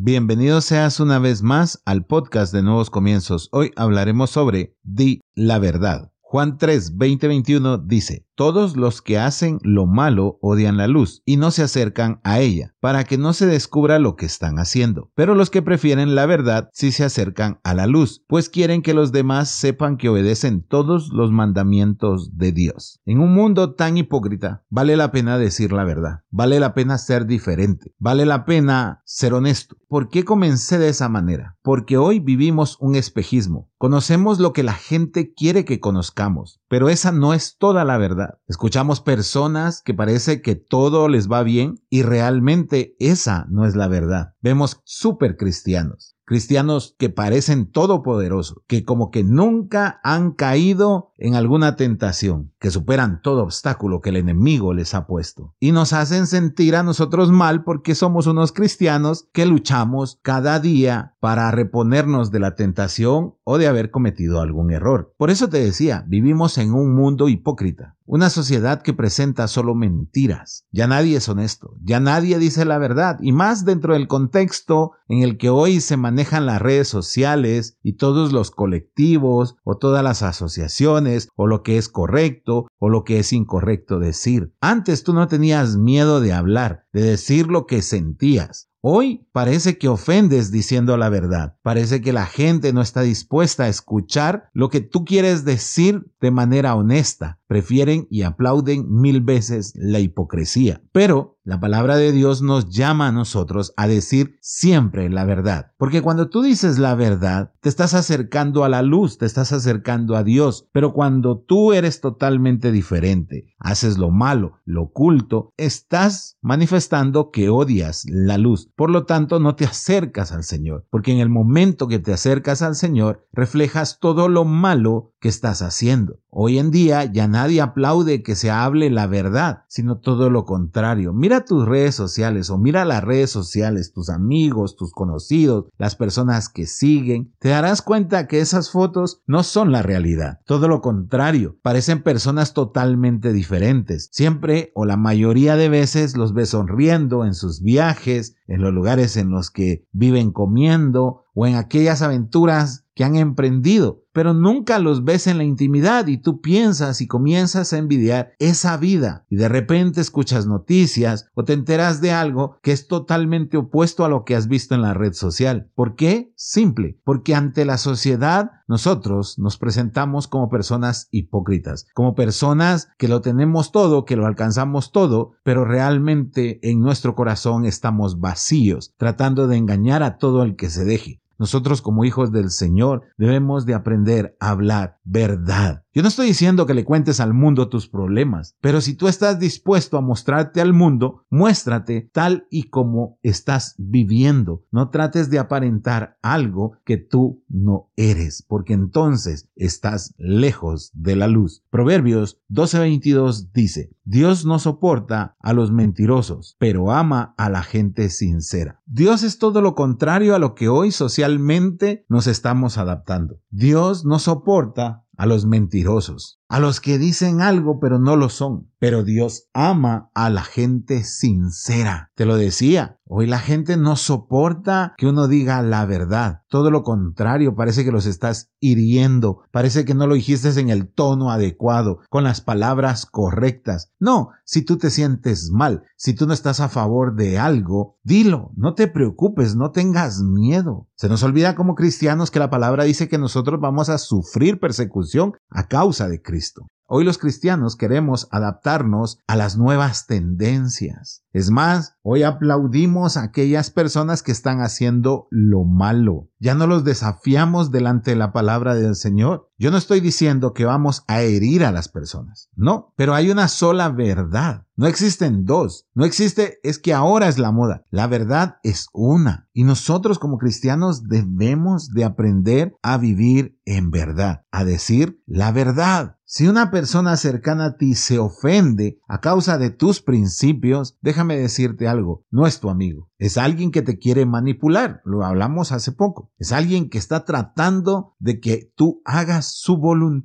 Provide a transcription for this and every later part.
Bienvenido seas una vez más al podcast de Nuevos Comienzos. Hoy hablaremos sobre Di la verdad. Juan 3, 20-21 dice: todos los que hacen lo malo odian la luz y no se acercan a ella, para que no se descubra lo que están haciendo. Pero los que prefieren la verdad sí se acercan a la luz, pues quieren que los demás sepan que obedecen todos los mandamientos de Dios. En un mundo tan hipócrita, vale la pena decir la verdad, vale la pena ser diferente, vale la pena ser honesto. ¿Por qué comencé de esa manera? Porque hoy vivimos un espejismo. Conocemos lo que la gente quiere que conozcamos, pero esa no es toda la verdad. Escuchamos personas que parece que todo les va bien y realmente esa no es la verdad. Vemos súper cristianos que parecen todopoderosos, que como que nunca han caído en alguna tentación, que superan todo obstáculo que el enemigo les ha puesto. Y nos hacen sentir a nosotros mal porque somos unos cristianos que luchamos cada día para reponernos de la tentación o de haber cometido algún error. Por eso te decía, vivimos en un mundo hipócrita. Una sociedad que presenta solo mentiras. Ya nadie es honesto, ya nadie dice la verdad, y más dentro del contexto en el que hoy se manejan las redes sociales y todos los colectivos o todas las asociaciones o lo que es correcto o lo que es incorrecto decir. Antes tú no tenías miedo de hablar, de decir lo que sentías. Hoy parece que ofendes diciendo la verdad. Parece que la gente no está dispuesta a escuchar lo que tú quieres decir de manera honesta. Prefieren y aplauden 1000 veces la hipocresía. Pero la palabra de Dios nos llama a nosotros a decir siempre la verdad. Porque cuando tú dices la verdad, te estás acercando a la luz, te estás acercando a Dios. Pero cuando tú eres totalmente diferente, haces lo malo, lo oculto, estás manifestando que odias la luz. Por lo tanto, no te acercas al Señor, porque en el momento que te acercas al Señor, reflejas todo lo malo que estás haciendo. Hoy en día ya nadie aplaude que se hable la verdad, sino todo lo contrario. Mira tus redes sociales o mira las redes sociales, tus amigos, tus conocidos, las personas que siguen. Te darás cuenta que esas fotos no son la realidad. Todo lo contrario, parecen personas totalmente diferentes. Siempre o la mayoría de veces los ves sonriendo en sus viajes, en los lugares en los que viven comiendo o en aquellas aventuras que han emprendido, pero nunca los ves en la intimidad y tú piensas y comienzas a envidiar esa vida y de repente escuchas noticias o te enteras de algo que es totalmente opuesto a lo que has visto en la red social. ¿Por qué? Simple, porque ante la sociedad nosotros nos presentamos como personas hipócritas, como personas que lo tenemos todo, que lo alcanzamos todo, pero realmente en nuestro corazón estamos vacíos, tratando de engañar a todo el que se deje. Nosotros como hijos del Señor debemos de aprender a hablar verdad. Yo no estoy diciendo que le cuentes al mundo tus problemas, pero si tú estás dispuesto a mostrarte al mundo, muéstrate tal y como estás viviendo. No trates de aparentar algo que tú no eres, porque entonces estás lejos de la luz. Proverbios 12:22 dice: Dios no soporta a los mentirosos, pero ama a la gente sincera. Dios es todo lo contrario a lo que hoy socialmente nos estamos adaptando. Dios no soporta a los mentirosos, a los que dicen algo pero no lo son. Pero Dios ama a la gente sincera. Te lo decía, hoy la gente no soporta que uno diga la verdad. Todo lo contrario, parece que los estás hiriendo. Parece que no lo dijiste en el tono adecuado, con las palabras correctas. No, si tú te sientes mal, si tú no estás a favor de algo, dilo, no te preocupes, no tengas miedo. Se nos olvida como cristianos que la palabra dice que nosotros vamos a sufrir persecución a causa de Cristo. Hoy los cristianos queremos adaptarnos a las nuevas tendencias. Es más, hoy aplaudimos a aquellas personas que están haciendo lo malo. Ya no los desafiamos delante de la palabra del Señor. Yo no estoy diciendo que vamos a herir a las personas. No, pero hay una sola verdad. No existen dos. No existe, es que ahora es la moda. La verdad es una. Y nosotros como cristianos debemos de aprender a vivir en verdad, a decir la verdad. Si una persona cercana a ti se ofende a causa de tus principios, déjame decirte algo, no es tu amigo. Es alguien que te quiere manipular, lo hablamos hace poco. Es alguien que está tratando de que tú hagas su voluntad.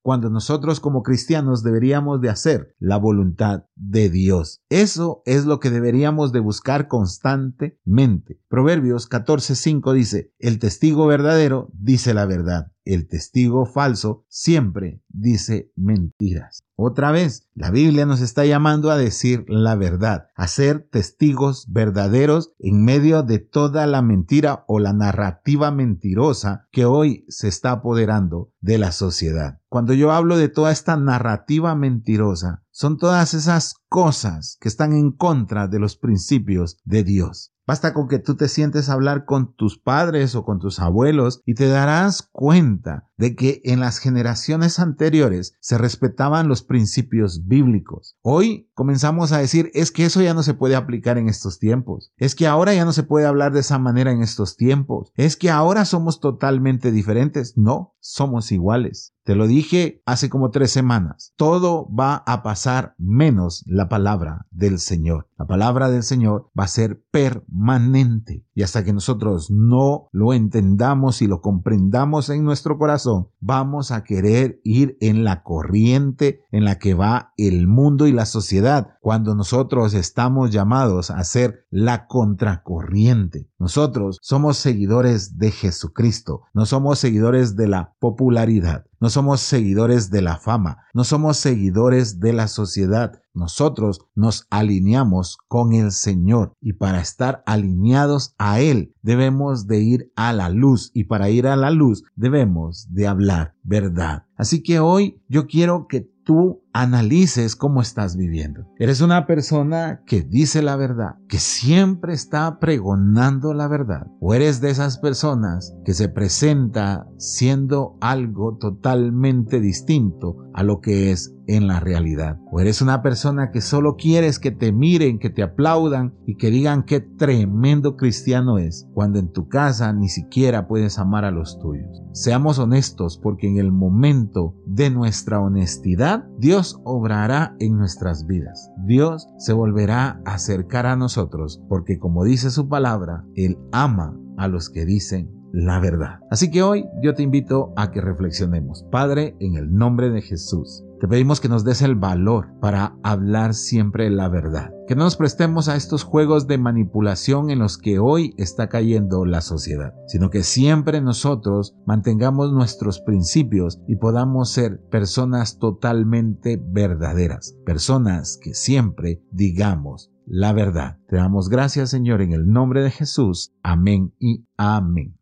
cuando nosotros como cristianos deberíamos de hacer la voluntad de Dios. Eso es lo que deberíamos de buscar constantemente. Proverbios 14:5 dice: el testigo verdadero dice la verdad. El testigo falso siempre dice mentiras. Otra vez, la Biblia nos está llamando a decir la verdad, a ser testigos verdaderos en medio de toda la mentira o la narrativa mentirosa que hoy se está apoderando de la sociedad. Cuando yo hablo de toda esta narrativa mentirosa, son todas esas cosas que están en contra de los principios de Dios. Basta con que tú te sientes a hablar con tus padres o con tus abuelos y te darás cuenta de que en las generaciones anteriores se respetaban los principios bíblicos. Hoy comenzamos a decir, es que eso ya no se puede aplicar en estos tiempos. Es que ahora ya no se puede hablar de esa manera en estos tiempos. Es que ahora somos totalmente diferentes. No, somos iguales. Te lo dije hace como 3 semanas. Todo va a pasar menos la palabra del Señor. La palabra del Señor va a ser permanente. Y hasta que nosotros no lo entendamos y lo comprendamos en nuestro corazón, vamos a querer ir en la corriente en la que va el mundo y la sociedad, cuando nosotros estamos llamados a ser la contracorriente. Nosotros somos seguidores de Jesucristo. No somos seguidores de la popularidad. No somos seguidores de la fama, no somos seguidores de la sociedad. Nosotros nos alineamos con el Señor y para estar alineados a Él debemos de ir a la luz y para ir a la luz debemos de hablar verdad. Así que hoy yo quiero que tú analices cómo estás viviendo. ¿Eres una persona que dice la verdad, que siempre está pregonando la verdad? ¿O eres de esas personas que se presenta siendo algo totalmente distinto a lo que es en la realidad? ¿O eres una persona que solo quieres que te miren, que te aplaudan y que digan qué tremendo cristiano es, cuando en tu casa ni siquiera puedes amar a los tuyos? Seamos honestos, porque en el momento de nuestra honestidad, Dios obrará en nuestras vidas. Dios se volverá a acercar a nosotros, porque como dice su palabra, Él ama a los que dicen la verdad. Así que hoy yo te invito a que reflexionemos. Padre, en el nombre de Jesús, te pedimos que nos des el valor para hablar siempre la verdad. Que no nos prestemos a estos juegos de manipulación en los que hoy está cayendo la sociedad, sino que siempre nosotros mantengamos nuestros principios y podamos ser personas totalmente verdaderas, personas que siempre digamos la verdad. Te damos gracias, Señor, en el nombre de Jesús. Amén y amén.